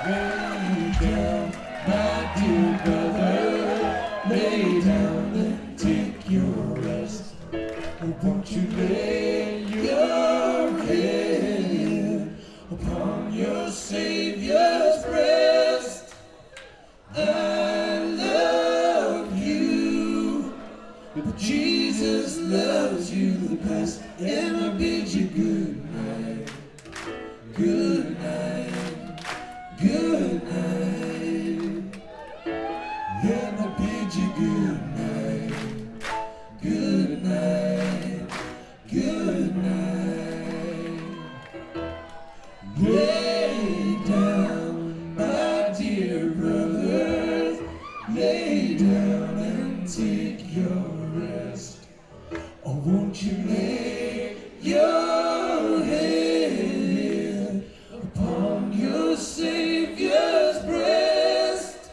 Lay down, my dear brother, lay down and take your rest. Oh, won't you lay your head upon your Savior's breast? I love you, but Jesus loves you the best, and I bid you good night, good night, good night, and I bid you good night, good night, good night. Lay down, my dear brothers, lay down and take your rest. Oh, won't you lay your head upon your Savior's breast?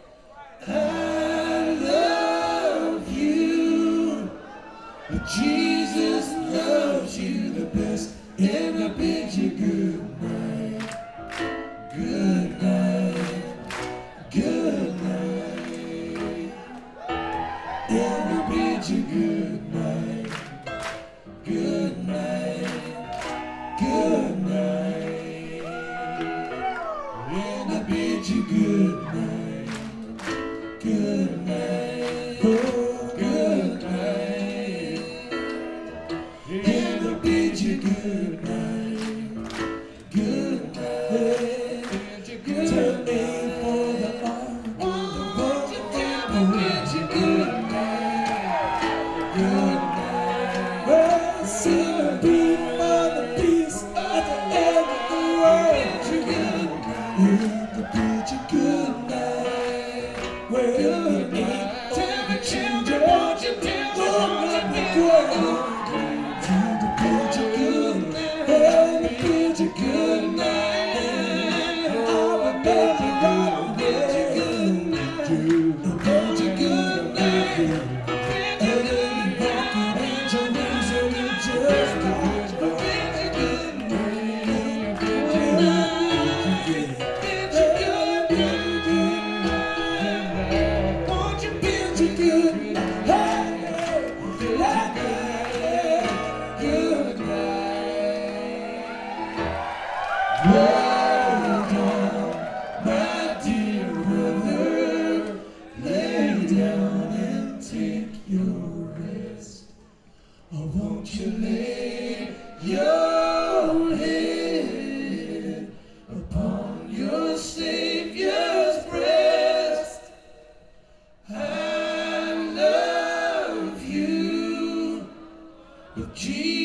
I love you, but Jesus loves you the best, and I bid you good night, good night, good night, and I bid you good night, good night, good night, and I bid you good night, good night, oh, good night, and I bid you good night, good night, turn me for the arm, won't you tell me, bid you good night, good night. Well, sing a beat for the peace at the end of the road. Bid you good night, and I bid you good night. Well, good night. Tell me, children, won't you tell me, won't you bid you good night? Good night. I will bid you good night. Bid you good night. And then you walk in Jerusalem, you just bid you good night. Bid you good night. Won't you bid you good night? Good night. Lay down, my dear brother, lay down and take your rest. Oh, won't you lay your head upon your Savior's breast? I love you, but Jesus